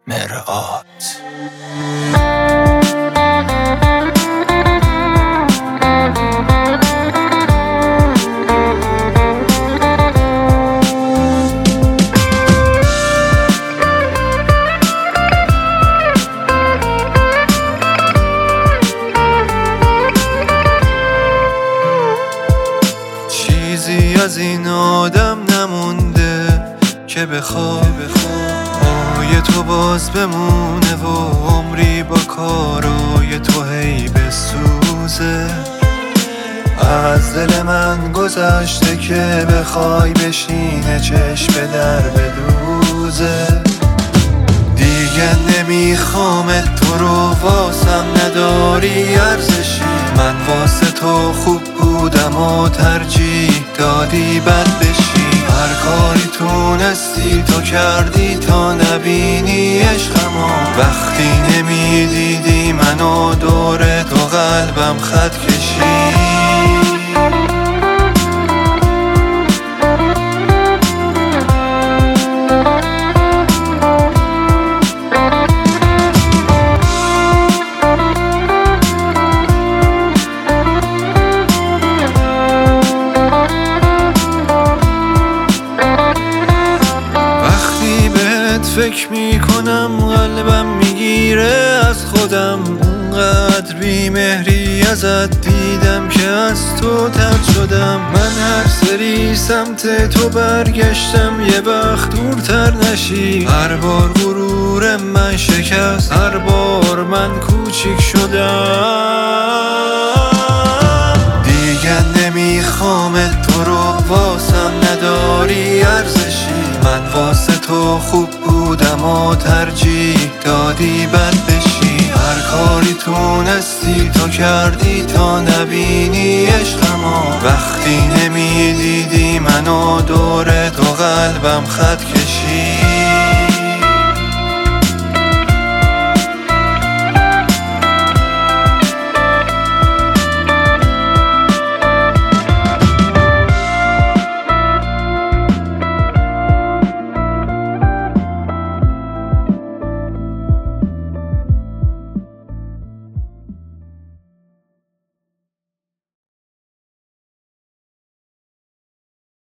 مرآت. چیزی از این آدم نمونده که بخواد پای تو باز بمونه و عمری با کارای تو هی بسوزه. از دل من گذشته که بخوای بشینه چشم به در بدوزه. دیگه نمیخوام تو رو واسم نداری ارزشی. من واسه تو خوب بودم و ترجیح دادی بد بشی. هر کاری تونستی تو کردی تا نبینی عشقمو. وقتی نمیدیدی منو دور تو قلبم خط کشی. فکر میکنم قلبم میگیره از خودم. اونقدر بیمهری ازت دیدم که از تو طرد شدم. من هر سری سمت تو برگشتم یه وقت دورتر نشی. هر بار غرور من شکست، هر بار من کوچیک شدم. دیگه نمیخوام تو رو واسم نداری ارزشی. من واسه تو خوب بودم و ترجیح دادی بد بشی. هر کاری تونستی تو کردی تا نبینی عشقمو. وقتی نمیدیدی منو دور تو قلبم خط کشی.